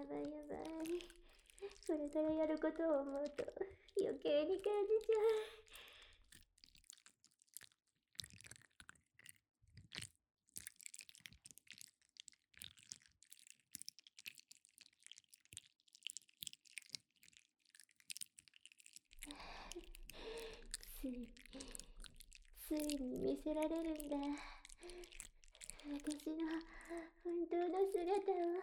ばいやばい。これからやることを思うと余計に感じちゃう。ついに見せられるんだ。私の本当の姿を。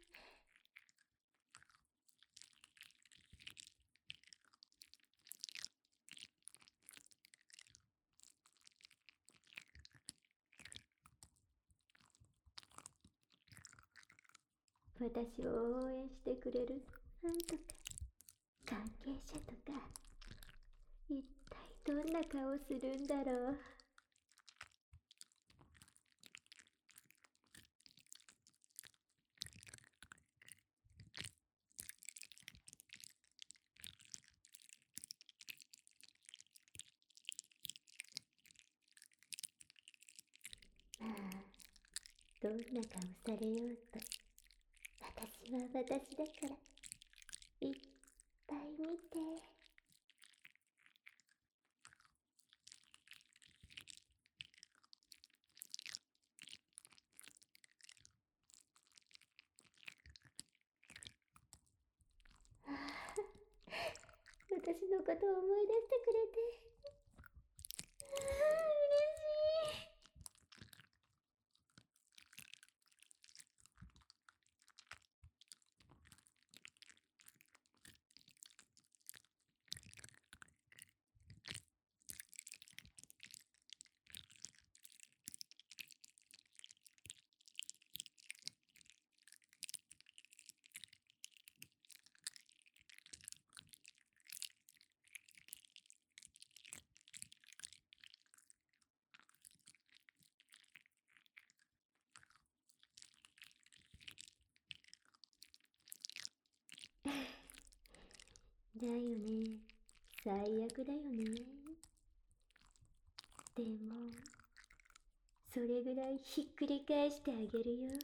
私を応援してくれるファンとか関係者とか、一体どんな顔するんだろう。まあ、どんな顔されようと、私は私だから、いっぱい見て。私のことを思い出してくれて、嬉しい。だよね。最悪だよね。でも、それぐらいひっくり返してあげるよ。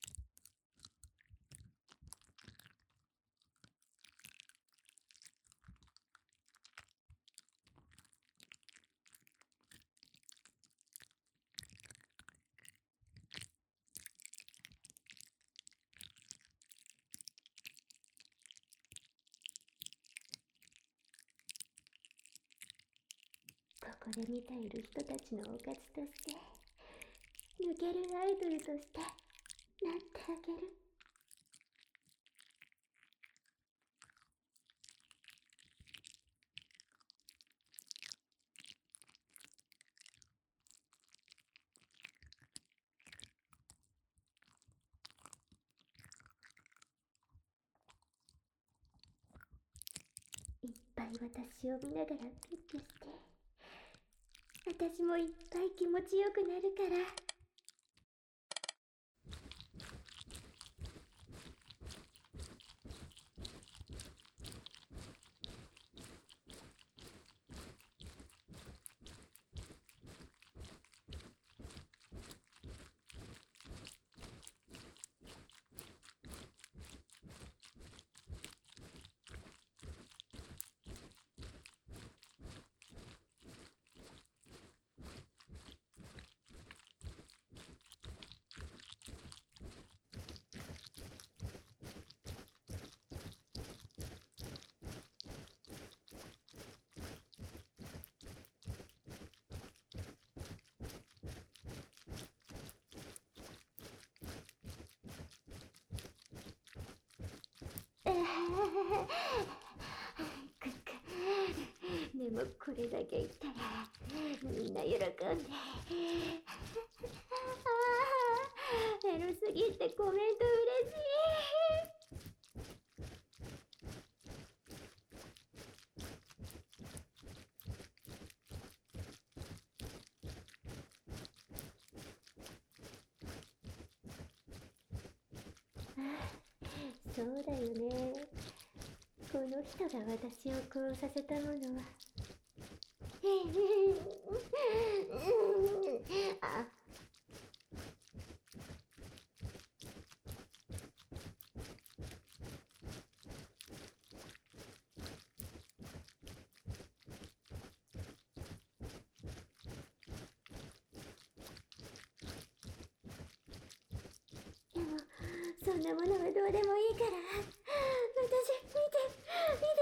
ここで見ている人たちのおかずとして、抜けるアイドルとしてなってあげる。いっぱい私を見ながらキュッキュして、私もいっぱい気持ちよくなるから。でもこれだけ言ったらみんな喜んで。エロすぎてコメント嬉しい。そうだよね。この人が私をこうさせたものは。あ、 なものはどうでもいいから、私、見て、見て、見て。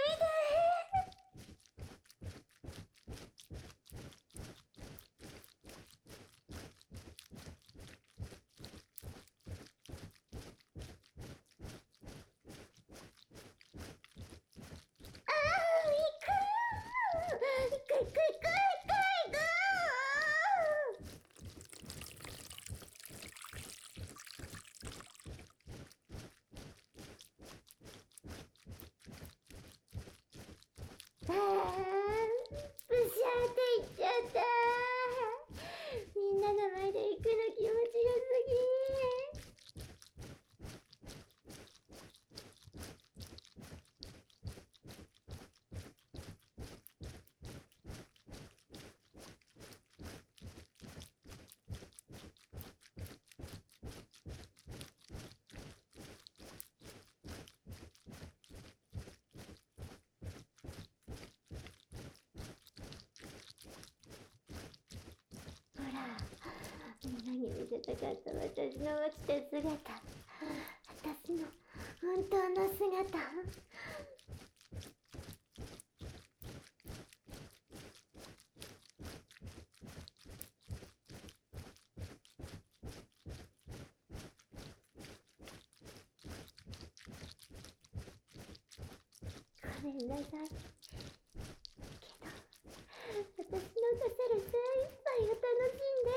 ブシャーって言っちゃった。みんなの前で行くの気持ちよすぎ。ほら、みんなに見せたかった私の落ちた姿。私の本当の姿。ごめんなさい。けど、私の出せる精一杯を楽しんで。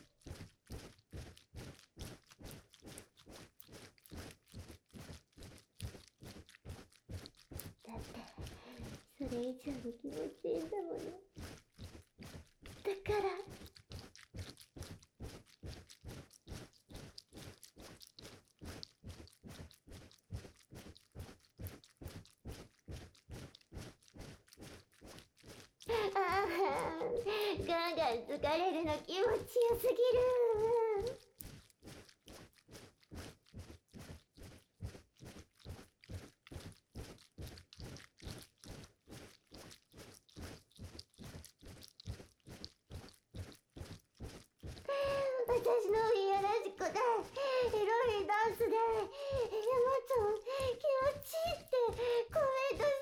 だって、それ以上に気持ちいいんだもの。だから。ガンガン疲れるの気持ちよすぎる。私のいやらしくてエロいダンスで山ちゃん気持ちいいってコメントして。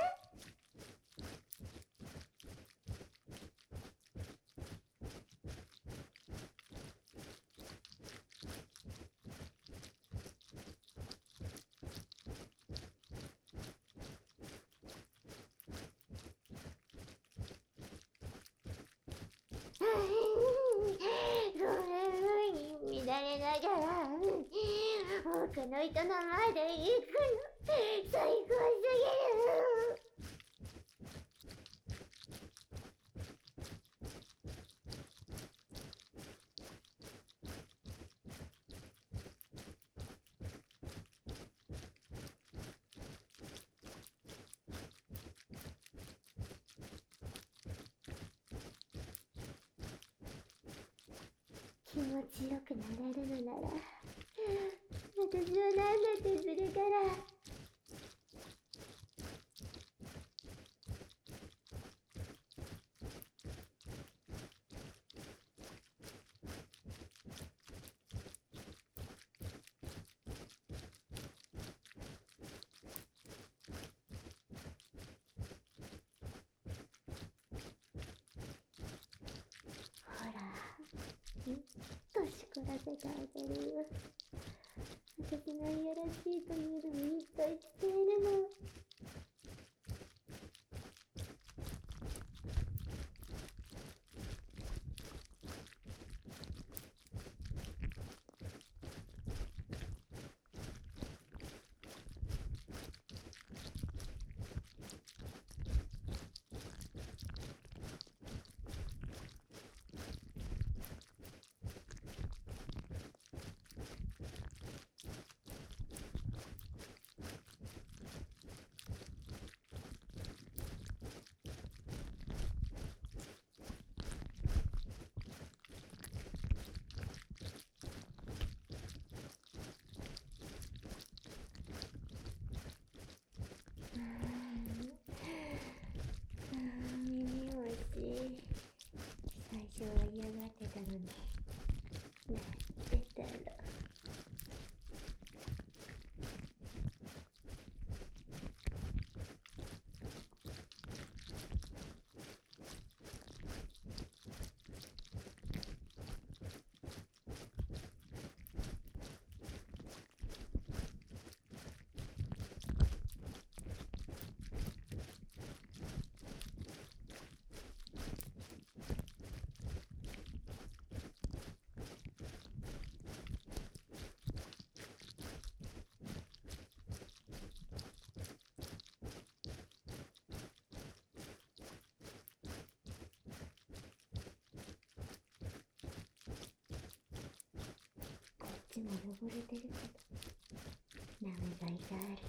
それに乱れながら多くの人の前で行くの最高すぎる。気持ちよくなれるのなら私は何だってするから。ほら、ぎゅっとしこらせてあげるよ。私がいやらしいというのにいっぱい伝えるの。 ちも汚れてるけど、舐めがいがある。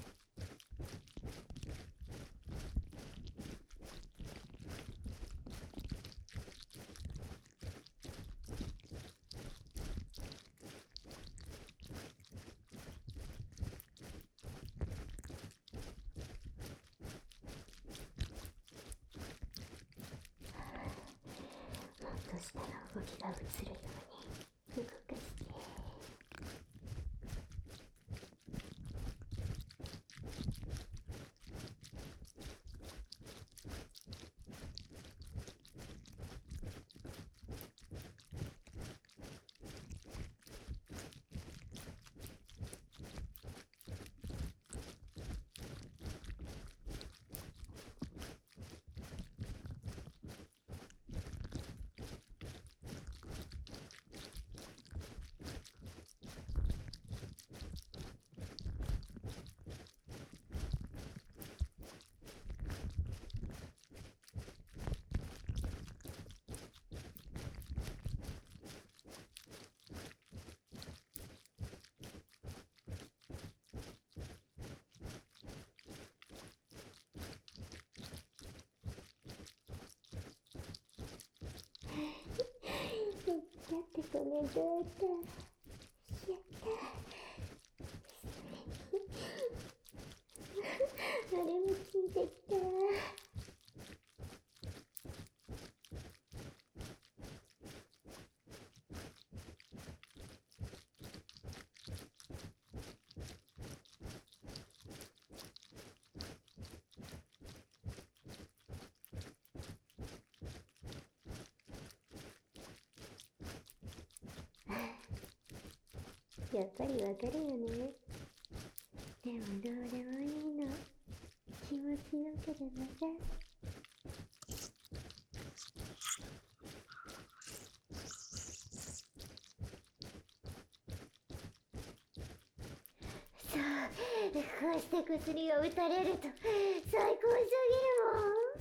もっと下の動きが映るように動かして。だってこれどうだ。やった。あれもついてきた。やっぱりわかるよね。でもどうでもいいの。気持ちよければさ。そう、こうして薬を打たれると最高すぎるもん。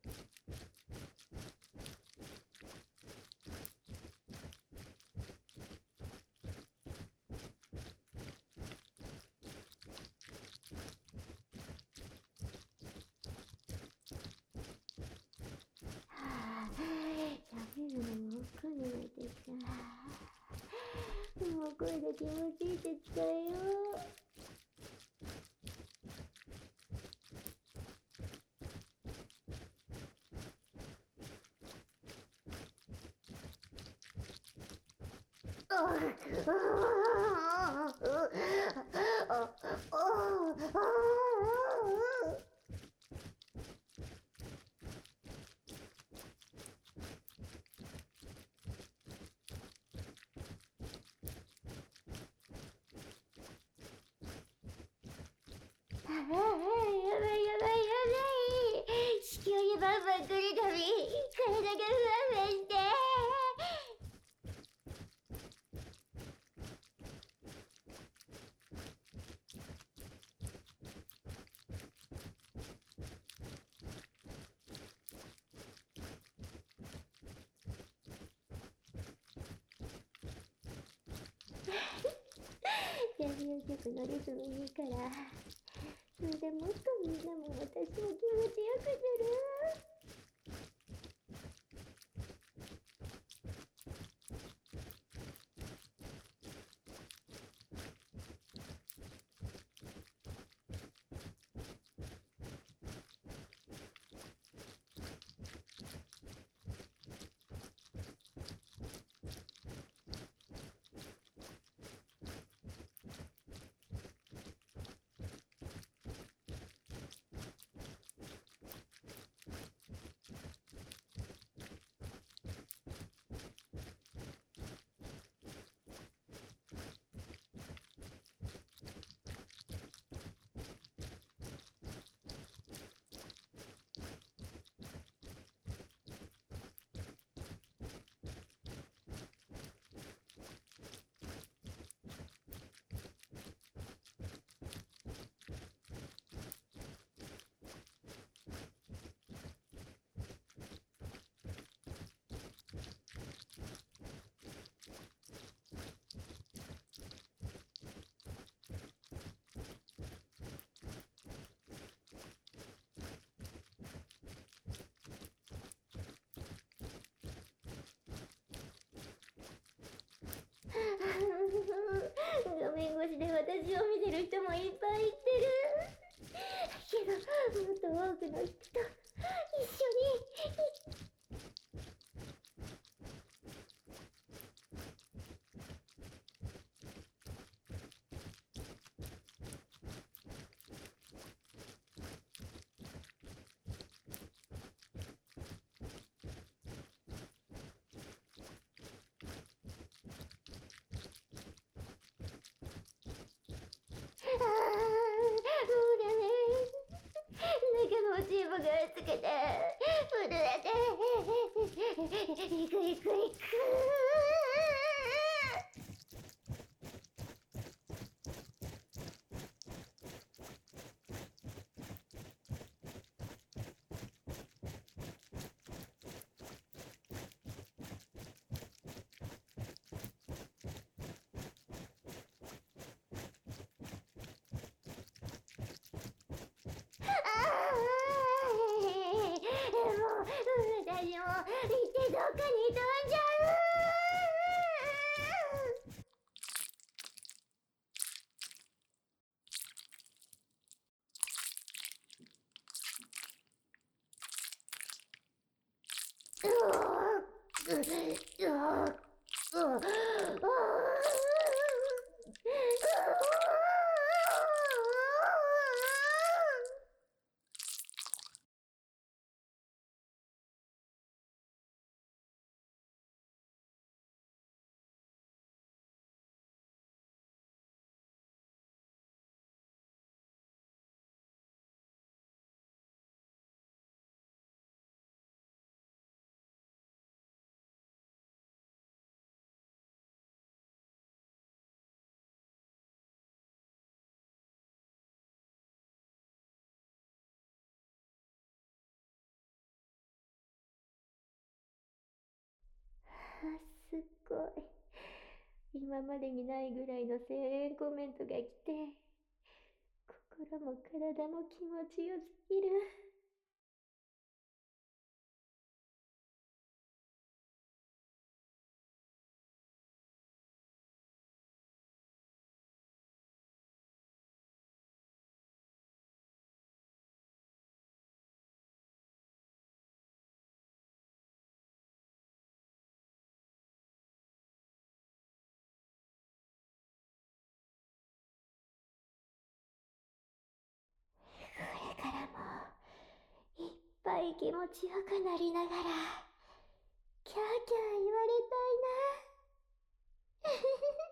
喋るのも億劫になってきた。もう声が気持ちいいって伝えよう。やばいやばいやばい。至急にバンバン来るたび体がふわふわして。ラジオ局のリズムいいから、それでもっとみんなも私を気持ちよくする。 すっごい。今までにないぐらいの声援コメントが来て、心も体も気持ちよすぎる。これからもいっぱい気持ちよくなりながら、キャーキャー言われたいな。